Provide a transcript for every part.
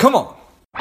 Come on.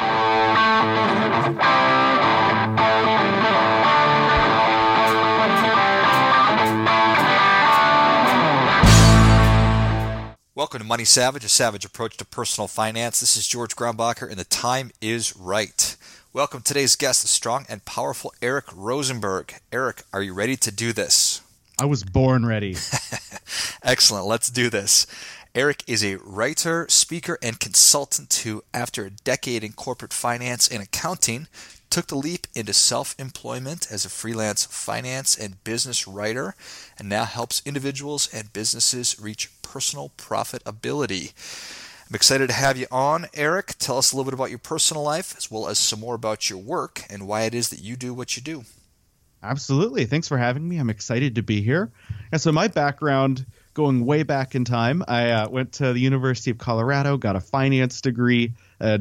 Welcome to Money Savage, a savage approach to personal finance. This is George Grombacher, and the time is right. Welcome to today's guest, the strong and powerful Eric Rosenberg. Eric, are you ready to do this? I was born ready. Excellent. Let's do this. Eric is a writer, speaker, and consultant who, after a decade in corporate finance and accounting, took the leap into self-employment as a freelance finance and business writer, and now helps individuals and businesses reach personal profitability. I'm excited to have you on, Eric. Tell us a little bit about your personal life, as well as some more about your work and why it is that you do what you do. Absolutely. Thanks for having me. I'm excited to be here. And so my background, going way back in time, I went to the University of Colorado, got a finance degree.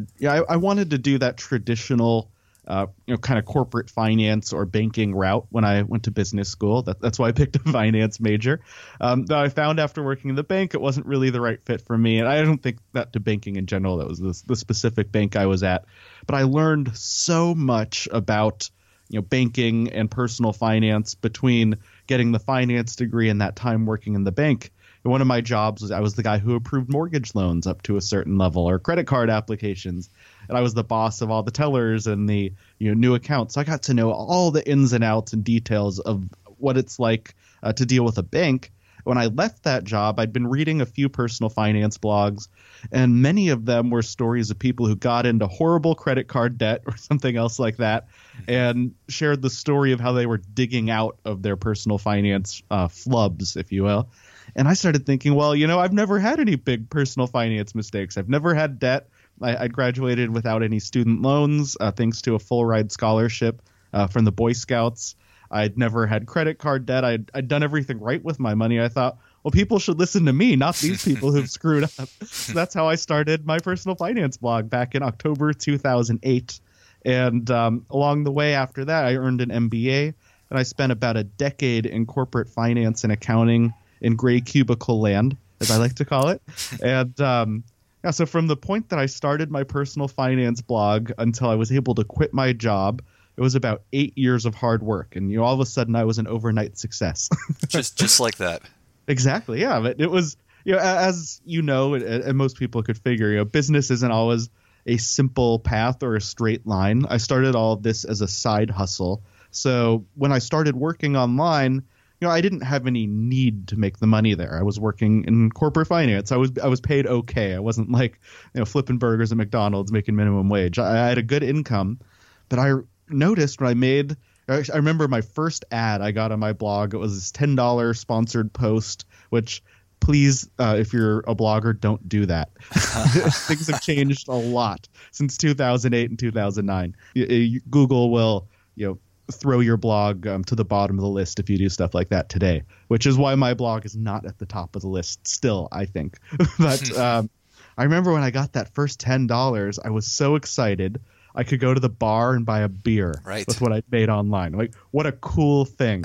I wanted to do that traditional kind of corporate finance or banking route when I went to business school. That's why I picked a finance major. Though I found after working in the bank, it wasn't really the right fit for me. And I don't think that to banking in general, that was the specific bank I was at. But I learned so much about banking and personal finance between getting the finance degree and that time working in the bank. And one of my jobs was I was the guy who approved mortgage loans up to a certain level or credit card applications. And I was the boss of all the tellers and the new accounts. So I got to know all the ins and outs and details of what it's like to deal with a bank. When I left that job, I'd been reading a few personal finance blogs, and many of them were stories of people who got into horrible credit card debt or something else like that and shared the story of how they were digging out of their personal finance flubs, if you will. And I started thinking, well, I've never had any big personal finance mistakes. I've never had debt. I graduated without any student loans, thanks to a full ride scholarship from the Boy Scouts. I'd never had credit card debt. I'd done everything right with my money. I thought, well, people should listen to me, not these people who've screwed up. So that's how I started my personal finance blog back in October 2008. And along the way after that, I earned an MBA, and I spent about a decade in corporate finance and accounting in gray cubicle land, as I like to call it. And so from the point that I started my personal finance blog until I was able to quit my job, it was about 8 years of hard work, and all of a sudden I was an overnight success. just like that. Exactly, yeah. But it was, as and most people could figure, business isn't always a simple path or a straight line. I started all of this as a side hustle. So when I started working online, I didn't have any need to make the money there. I was working in corporate finance. I was paid okay. I wasn't like flipping burgers at McDonald's making minimum wage. I had a good income, but I noticed when I remember my first ad I got on my blog, it was this $10 sponsored post, which please, if you're a blogger, don't do that. Things have changed a lot since 2008 and 2009. Google will, throw your blog to the bottom of the list if you do stuff like that today, which is why my blog is not at the top of the list still, I think. But I remember when I got that first $10, I was so excited. I could go to the bar and buy a beer with what I'd made online. Like, what a cool thing.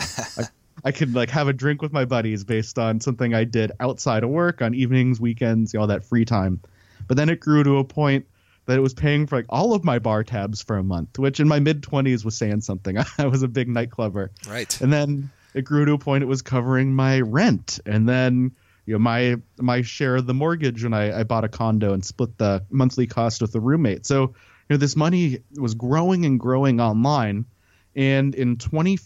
I could have a drink with my buddies based on something I did outside of work on evenings, weekends, all that free time. But then it grew to a point that it was paying for all of my bar tabs for a month, which in my mid-20s was saying something. I was a big nightclubber. Right. And then it grew to a point it was covering my rent. And then my share of the mortgage when I bought a condo and split the monthly cost with a roommate. So this money was growing and growing online. And in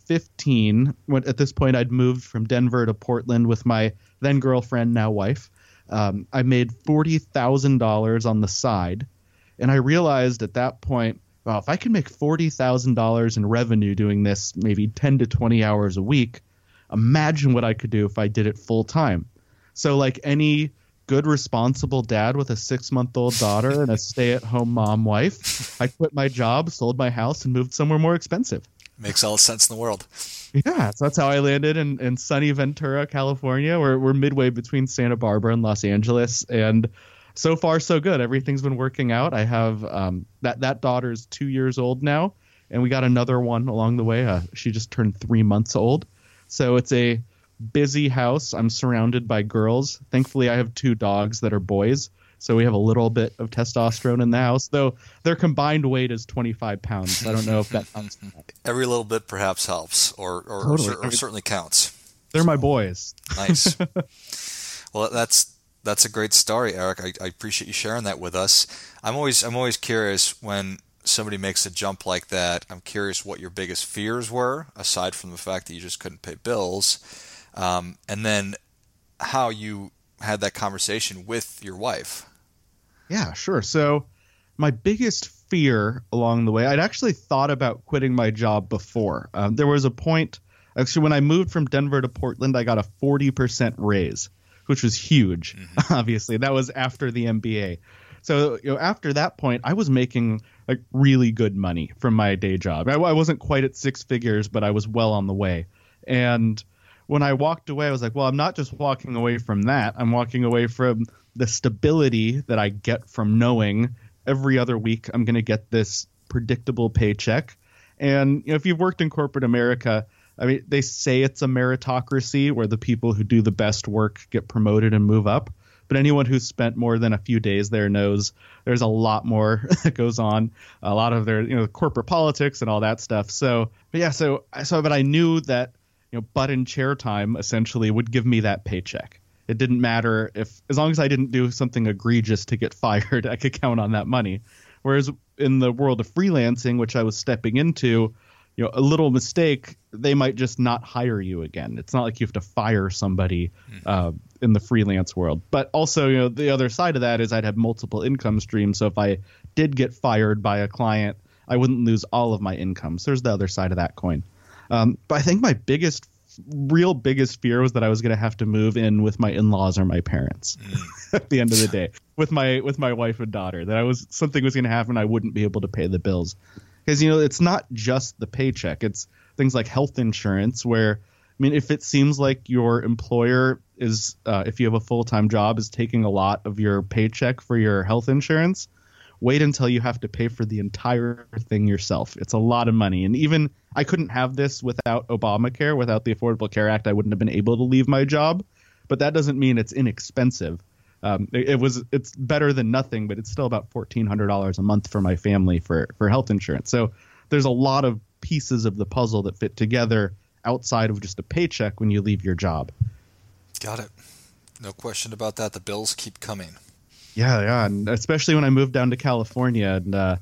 2015, at this point I'd moved from Denver to Portland with my then girlfriend, now wife. I made $40,000 on the side. And I realized at that point, well, if I can make $40,000 in revenue doing this maybe 10 to 20 hours a week, imagine what I could do if I did it full time. So like any good, responsible dad with a 6-month-old daughter and a stay-at-home mom wife, I quit my job, sold my house, and moved somewhere more expensive. Makes all the sense in the world. Yeah, so that's how I landed in sunny Ventura, California. We're midway between Santa Barbara and Los Angeles, and so far so good. Everything's been working out. I have that daughter's 2 years old now, and we got another one along the way. She just turned 3 months old, so it's a busy house. I'm surrounded by girls. Thankfully, I have 2 dogs that are boys, So we have a little bit of testosterone in the house, though their combined weight is 25 pounds. I don't know if that counts. Every little bit perhaps helps or Totally. certainly counts. They're my boys. Nice. Well, that's a great story, Eric. I appreciate you sharing that with us. I'm always curious when somebody makes a jump like that. I'm curious what your biggest fears were, aside from the fact that you just couldn't pay bills, and then how you had that conversation with your wife. Yeah, sure. So my biggest fear along the way, I'd actually thought about quitting my job before. There was a point, actually, when I moved from Denver to Portland, I got a 40% raise, which was huge, obviously. That was after the MBA. So after that point, I was making like really good money from my day job. I wasn't quite at six figures, but I was well on the way. And when I walked away, I was like, well, I'm not just walking away from that. I'm walking away from the stability that I get from knowing every other week I'm going to get this predictable paycheck. And if you've worked in corporate America, I mean, they say it's a meritocracy where the people who do the best work get promoted and move up. But anyone who's spent more than a few days there knows there's a lot more that goes on, a lot of their, corporate politics and all that stuff. But I knew that, butt and chair time essentially would give me that paycheck. It didn't matter as long as I didn't do something egregious to get fired, I could count on that money. Whereas in the world of freelancing, which I was stepping into, a little mistake, they might just not hire you again. It's not like you have to fire somebody in the freelance world. But also, the other side of that is I'd have multiple income streams. So if I did get fired by a client, I wouldn't lose all of my income. So there's the other side of that coin. But I think my biggest fear was that I was going to have to move in with my in-laws or my parents at the end of the day with my wife and daughter, that something was going to happen. I wouldn't be able to pay the bills. Because, it's not just the paycheck. It's things like health insurance where, if it seems like your employer is, if you have a full-time job, is taking a lot of your paycheck for your health insurance, wait until you have to pay for the entire thing yourself. It's a lot of money. And even I couldn't have this without Obamacare, without the Affordable Care Act. I wouldn't have been able to leave my job. But that doesn't mean it's inexpensive. It's better than nothing, but it's still about $1,400 a month for my family for health insurance. So there's a lot of pieces of the puzzle that fit together outside of just a paycheck when you leave your job. Got it. No question about that. The bills keep coming. Yeah. And especially when I moved down to California, and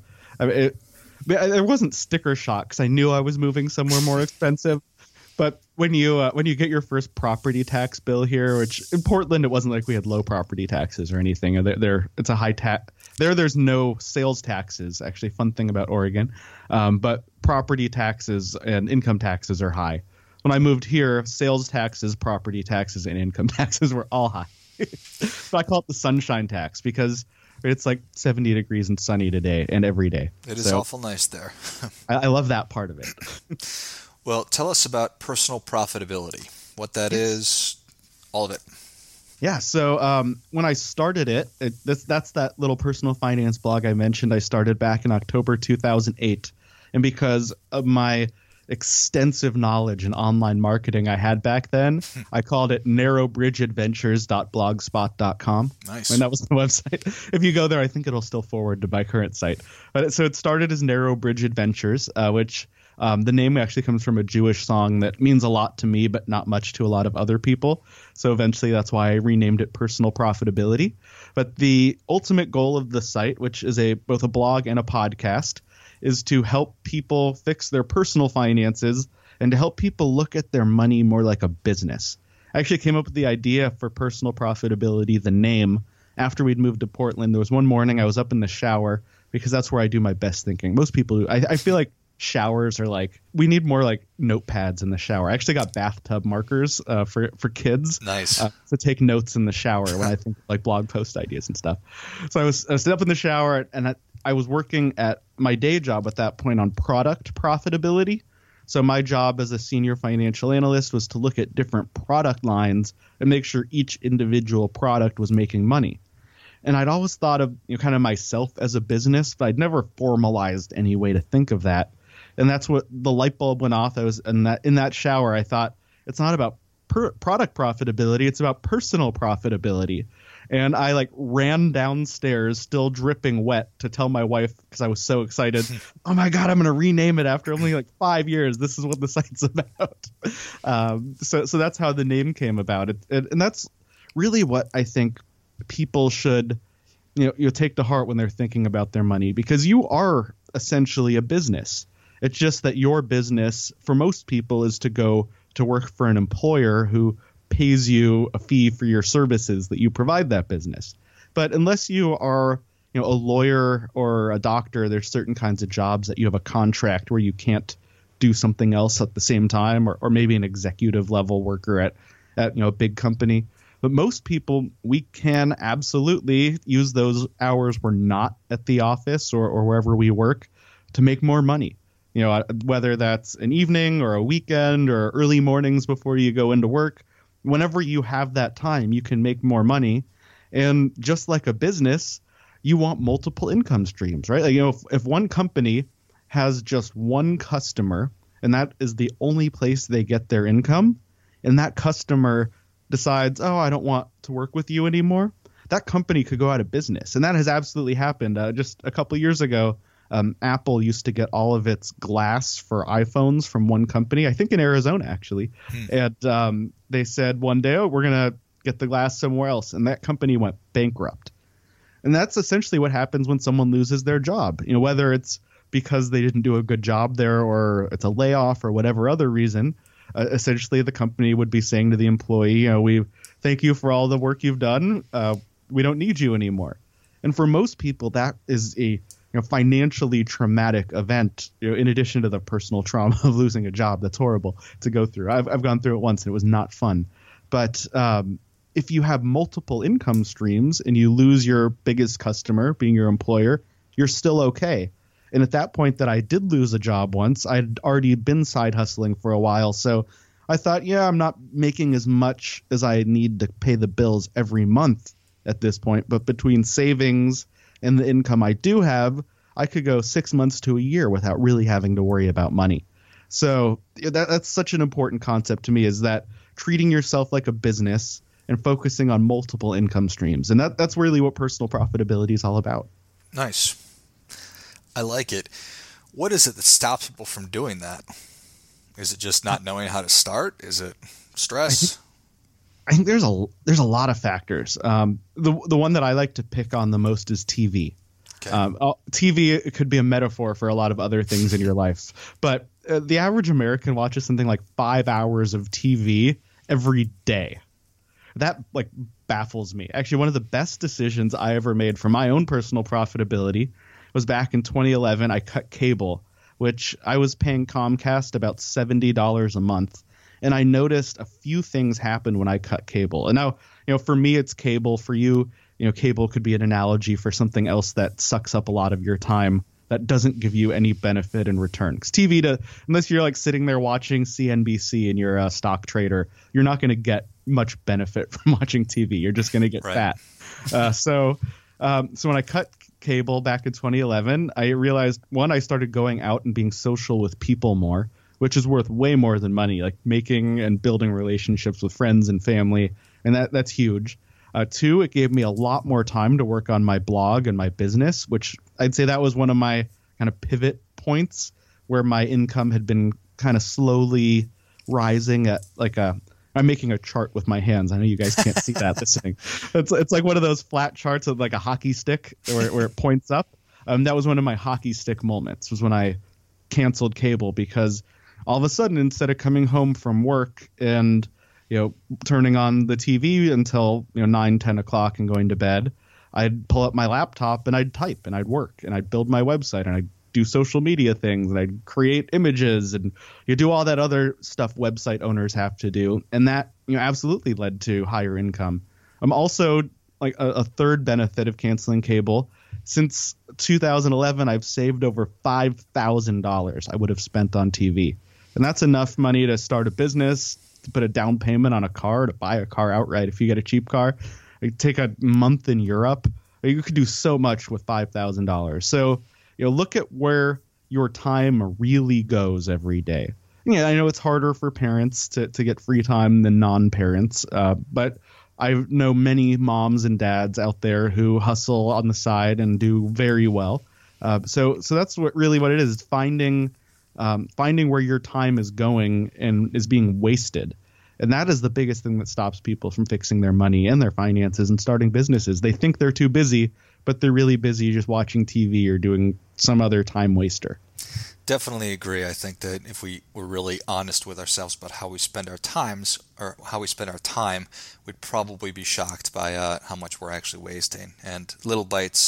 there wasn't sticker shock because I knew I was moving somewhere more expensive. But when you get your first property tax bill here, which in Portland it wasn't like we had low property taxes or anything. It's a high tax. There's no sales taxes. Actually, fun thing about Oregon, but property taxes and income taxes are high. When I moved here, sales taxes, property taxes, and income taxes were all high. So I call it the sunshine tax because it's like 70 degrees and sunny today and every day. It is awful nice there. I love that part of it. Well, tell us about personal profitability, what that is, all of it. Yeah, so when I started that's that little personal finance blog I mentioned. I started back in October 2008. And because of my extensive knowledge in online marketing I had back then, I called it narrowbridgeadventures.blogspot.com. Nice. And that was the website. If you go there, I think it'll still forward to my current site. So it started as Narrow Bridge Adventures, which the name actually comes from a Jewish song that means a lot to me, but not much to a lot of other people. So eventually that's why I renamed it Personal Profitability. But the ultimate goal of the site, which is both a blog and a podcast, is to help people fix their personal finances and to help people look at their money more like a business. I actually came up with the idea for Personal Profitability, the name, after we'd moved to Portland. There was one morning I was up in the shower because that's where I do my best thinking. Most people do. I feel like showers are we need more notepads in the shower. I actually got bathtub markers for kids. Nice. To take notes in the shower when I think blog post ideas and stuff. So I was sitting up in the shower and I was working at my day job at that point on product profitability. So my job as a senior financial analyst was to look at different product lines and make sure each individual product was making money. And I'd always thought of kind of myself as a business, but I'd never formalized any way to think of that. And that's what the light bulb went off. I was in that shower. I thought it's not about product profitability. It's about personal profitability. And I like ran downstairs, still dripping wet, to tell my wife, because I was so excited. Oh my God, I'm going to rename it after only like 5 years. This is what the site's about. So that's how the name came about. And that's really what I think people should, take to heart when they're thinking about their money, because you are essentially a business. It's just that your business, for most people, is to go to work for an employer who pays you a fee for your services that you provide that business. But unless you are, a lawyer or a doctor, there's certain kinds of jobs that you have a contract where you can't do something else at the same time, or maybe an executive level worker at a big company. But most people, we can absolutely use those hours we're not at the office or wherever we work to make more money. Whether that's an evening or a weekend or early mornings before you go into work. Whenever you have that time, you can make more money. And just like a business, you want multiple income streams, right? Like, if one company has just one customer and that is the only place they get their income, and that customer decides, oh, I don't want to work with you anymore, that company could go out of business. And that has absolutely happened. Just a couple of years ago, Apple used to get all of its glass for iPhones from one company, I think in Arizona, actually. And they said one day, oh, we're going to get the glass somewhere else. And that company went bankrupt. And that's essentially what happens when someone loses their job, whether it's because they didn't do a good job there or it's a layoff or whatever other reason. Essentially, the company would be saying to the employee, we thank you for all the work you've done. We don't need you anymore. And for most people, that is a financially traumatic event, in addition to the personal trauma of losing a job. That's horrible to go through. I've gone through it once and it was not fun. But if you have multiple income streams and you lose your biggest customer, being your employer, you're still okay. And at that point that I did lose a job once, I'd already been side hustling for a while. So I thought, I'm not making as much as I need to pay the bills every month at this point. But between savings and the income I do have, I could go 6 months to a year without really having to worry about money. So that's such an important concept to me, is that treating yourself like a business and focusing on multiple income streams. And that's really what personal profitability is all about. Nice. I like it. What is it that stops people from doing that? Is it just not knowing how to start? Is it stress? I think there's a lot of factors. The one that I like to pick on the most is TV. Okay. TV could be a metaphor for a lot of other things in your life, but the average American watches something like 5 hours of TV every day. That baffles me. Actually, one of the best decisions I ever made for my own personal profitability was back in 2011. I cut cable, which I was paying Comcast about $70 a month. And I noticed a few things happened when I cut cable. And now, for me, it's cable. For you, cable could be an analogy for something else that sucks up a lot of your time, that doesn't give you any benefit in return. Because TV, unless you're sitting there watching CNBC and you're a stock trader, you're not going to get much benefit from watching TV. You're just going to get fat. So when I cut cable back in 2011, I realized, one, I started going out and being social with people more, which is worth way more than money, like making and building relationships with friends and family. And that's huge. Two, it gave me a lot more time to work on my blog and my business, which I'd say that was one of my kind of pivot points, where my income had been kind of slowly rising at I'm making a chart with my hands. I know you guys can't see that listening. It's like one of those flat charts with like a hockey stick where it points up. That was one of my hockey stick moments, was when I canceled cable, because all of a sudden, instead of coming home from work and turning on the TV until 9-10 o'clock and going to bed, I'd pull up my laptop and I'd type and I'd work and I'd build my website and I'd do social media things and I'd create images and do all that other stuff website owners have to do. And that absolutely led to higher income. I'm also like a third benefit of canceling cable. Since 2011, I've saved over $5,000 I would have spent on TV. And that's enough money to start a business, to put a down payment on a car, to buy a car outright if you get a cheap car. Take a month in Europe. You could do so much with $5,000. So look at where your time really goes every day. Yeah, I know it's harder for parents to get free time than non-parents, but I know many moms and dads out there who hustle on the side and do very well. So that's what it is, finding where your time is going and is being wasted. And that is the biggest thing that stops people from fixing their money and their finances and starting businesses. They think they're too busy, but they're really busy just watching TV or doing some other time waster. Definitely agree. I think that if we were really honest with ourselves about how we spend our times or how we spend our time, we'd probably be shocked by how much we're actually wasting. And little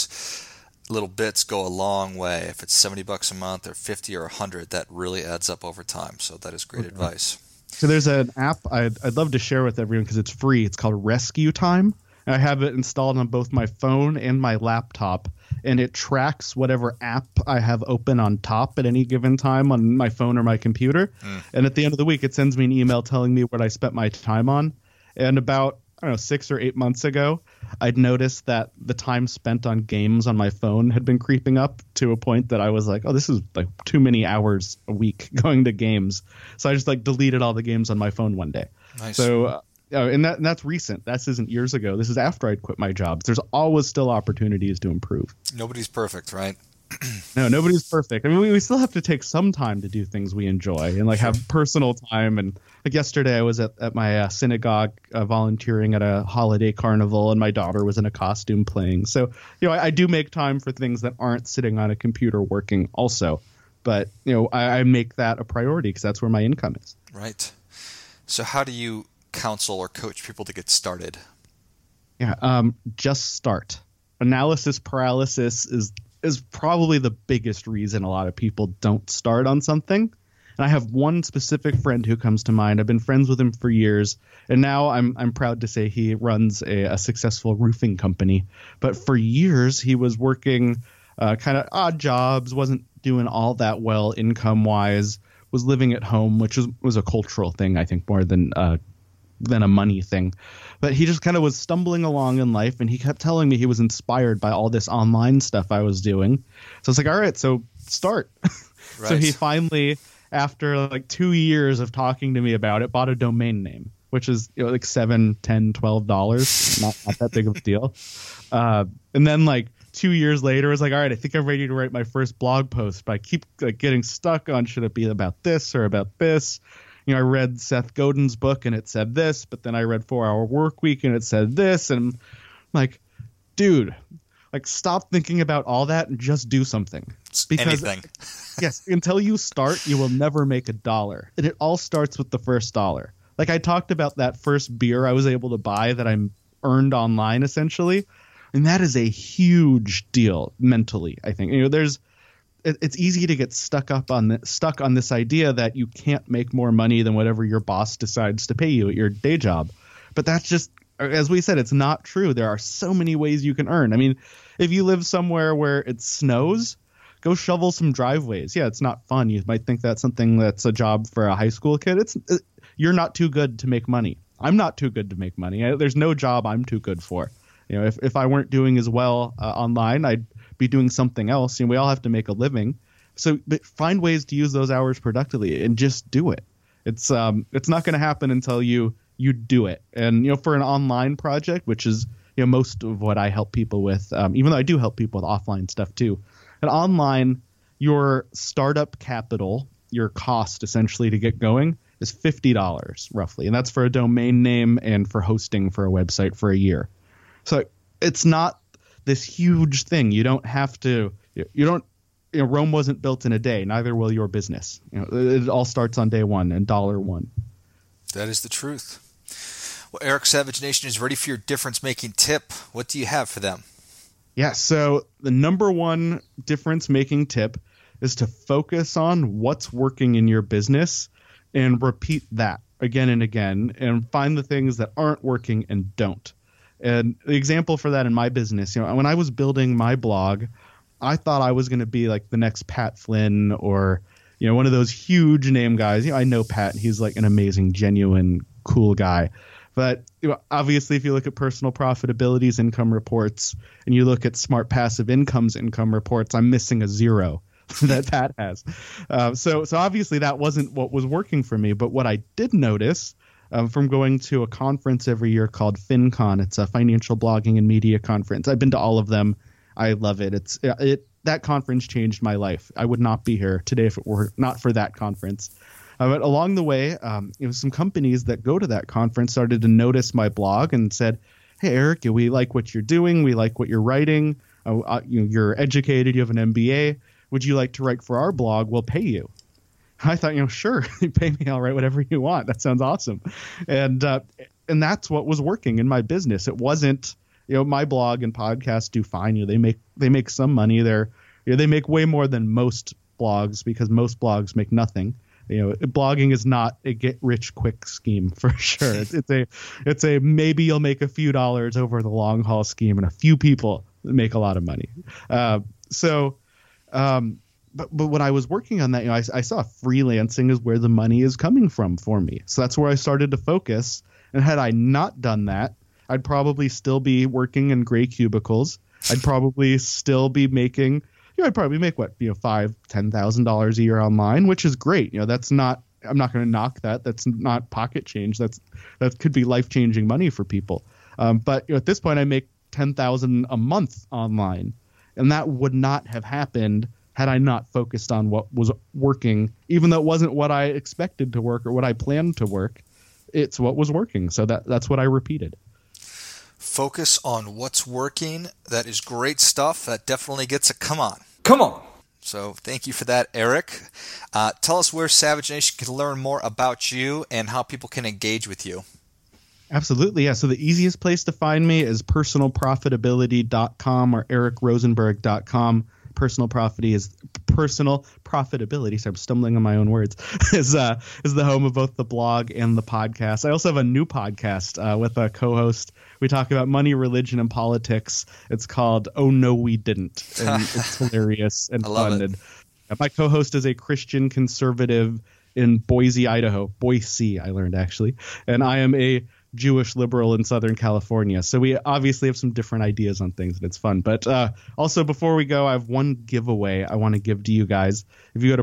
bits go a long way. If it's $70 a month or 50 or 100, that really adds up over time. So that is great advice. So there's an app I'd love to share with everyone because it's free. It's called Rescue Time. I have it installed on both my phone and my laptop, and it tracks whatever app I have open on top at any given time on my phone or my computer. And at the end of the week, it sends me an email telling me what I spent my time on. And about, 6 or 8 months ago, I'd noticed that the time spent on games on my phone had been creeping up to a point that I was like, oh, this is like too many hours a week going to games. So I just deleted all the games on my phone one day. Nice. So and that's recent. This isn't years ago. This is after I'd quit my job. There's always still opportunities to improve. Nobody's perfect, right? No, nobody's perfect. I mean, we still have to take some time to do things we enjoy and have personal time. And yesterday I was at my synagogue volunteering at a holiday carnival, and my daughter was in a costume playing. So, I do make time for things that aren't sitting on a computer working also. But, I make that a priority because that's where my income is. Right. So how do you counsel or coach people to get started? Yeah, just start. Analysis paralysis is probably the biggest reason a lot of people don't start on something. And I have one specific friend who comes to mind. I've been friends with him for years, and now I'm proud to say he runs a successful roofing company. But for years, he was working kind of odd jobs, wasn't doing all that well income-wise, was living at home, which was a cultural thing, I think, more than a money thing. But he just kind of was stumbling along in life, and he kept telling me he was inspired by all this online stuff I was doing. So I was like, all right, so start. Right. So he finally, after 2 years of talking to me about it, bought a domain name, which is like $7, $10, $12, not that big of a deal. And then 2 years later, I was like, all right, I think I'm ready to write my first blog post, but I keep getting stuck on should it be about this or about this. I read Seth Godin's book and it said this, but then I read 4 Hour Workweek and it said this. And I'm like, dude, stop thinking about all that and just do something. Because anything. Yes, until you start, you will never make $1. And it all starts with the first dollar. I talked about that first beer I was able to buy that I earned online essentially. And that is a huge deal mentally, I think. It's easy to get stuck on this idea that you can't make more money than whatever your boss decides to pay you at your day job. But that's just, as we said, it's not true. There are so many ways you can earn. I mean, if you live somewhere where it snows, go shovel some driveways. Yeah, it's not fun. You might think that's something that's a job for a high school kid. You're not too good to make money. I'm not too good to make money. There's no job I'm too good for. If I weren't doing as well online, I'd be doing something else. We all have to make a living. So find ways to use those hours productively and just do it. It's not going to happen until you do it. And, for an online project, which is, most of what I help people with, even though I do help people with offline stuff too. And online, your startup capital, your cost essentially to get going is $50 roughly. And that's for a domain name and for hosting for a website for a year. So it's not this huge thing. You don't have to, Rome wasn't built in a day. Neither will your business. It all starts on day one and $1. That is the truth. Well, Eric, Savage Nation is ready for your difference-making tip. What do you have for them? Yeah, so the number one difference-making tip is to focus on what's working in your business and repeat that again and again and find the things that aren't working and don't. And the example for that in my business, when I was building my blog, I thought I was going to be like the next Pat Flynn or, one of those huge name guys. I know Pat. He's like an amazing, genuine, cool guy. But obviously, if you look at Personal Profitability's income reports and you look at Smart Passive Income's income reports, I'm missing a zero. that Pat has. So obviously that wasn't what was working for me. But what I did notice from going to a conference every year called FinCon, it's a financial blogging and media conference. I've been to all of them. I love it. That conference changed my life. I would not be here today if it were not for that conference. But along the way, some companies that go to that conference started to notice my blog and said, "Hey, Eric, we like what you're doing. We like what you're writing. You're educated. You have an MBA. Would you like to write for our blog? We'll pay you." I thought, sure, you pay me. I'll write whatever you want. That sounds awesome. And that's what was working in my business. It wasn't, my blog and podcast do fine. They make some money. They make way more than most blogs because most blogs make nothing. Blogging is not a get rich quick scheme for sure. It's a maybe you'll make a few dollars over the long haul scheme, and a few people make a lot of money. But when I was working on that, I saw freelancing is where the money is coming from for me. So that's where I started to focus. And had I not done that, I'd probably still be working in gray cubicles. I'd probably still be making, I'd probably make $5,000-$10,000 a year online, which is great. That's not, I'm not going to knock that. That's not pocket change. That could be life-changing money for people. But at this point, I make $10,000 a month online, and that would not have happened had I not focused on what was working, even though it wasn't what I expected to work or what I planned to work. It's what was working. So that's what I repeated. Focus on what's working. That is great stuff. That definitely gets a come on. Come on. So thank you for that, Eric. Tell us where Savage Nation can learn more about you and how people can engage with you. Absolutely. Yeah. So the easiest place to find me is personalprofitability.com or ericrosenberg.com. Personal profitability. So I'm stumbling on my own words. is the home of both the blog and the podcast. I also have a new podcast with a co-host. We talk about money, religion, and politics. It's called "Oh No, We Didn't," and it's hilarious and fun. And my co-host is a Christian conservative in Boise, Idaho. Boise, I learned actually, and I am a Jewish liberal in Southern California. So we obviously have some different ideas on things, and it's fun. But also, before we go, I have one giveaway I want to give to you guys. If you go to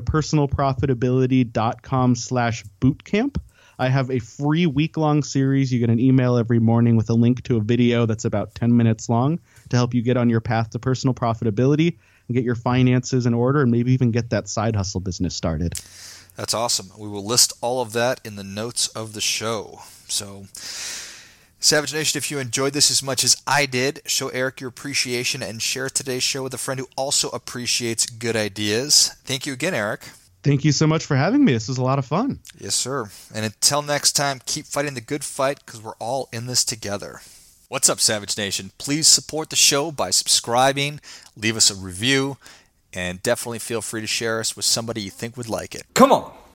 personalprofitability.com/bootcamp, I have a free week-long series. You get an email every morning with a link to a video that's about 10 minutes long to help you get on your path to personal profitability and get your finances in order and maybe even get that side hustle business started. That's awesome. We will list all of that in the notes of the show. So, Savage Nation, if you enjoyed this as much as I did, show Eric your appreciation and share today's show with a friend who also appreciates good ideas. Thank you again, Eric. Thank you so much for having me. This was a lot of fun. Yes, sir. And until next time, keep fighting the good fight because we're all in this together. What's up, Savage Nation? Please support the show by subscribing, leave us a review, and definitely feel free to share us with somebody you think would like it. Come on.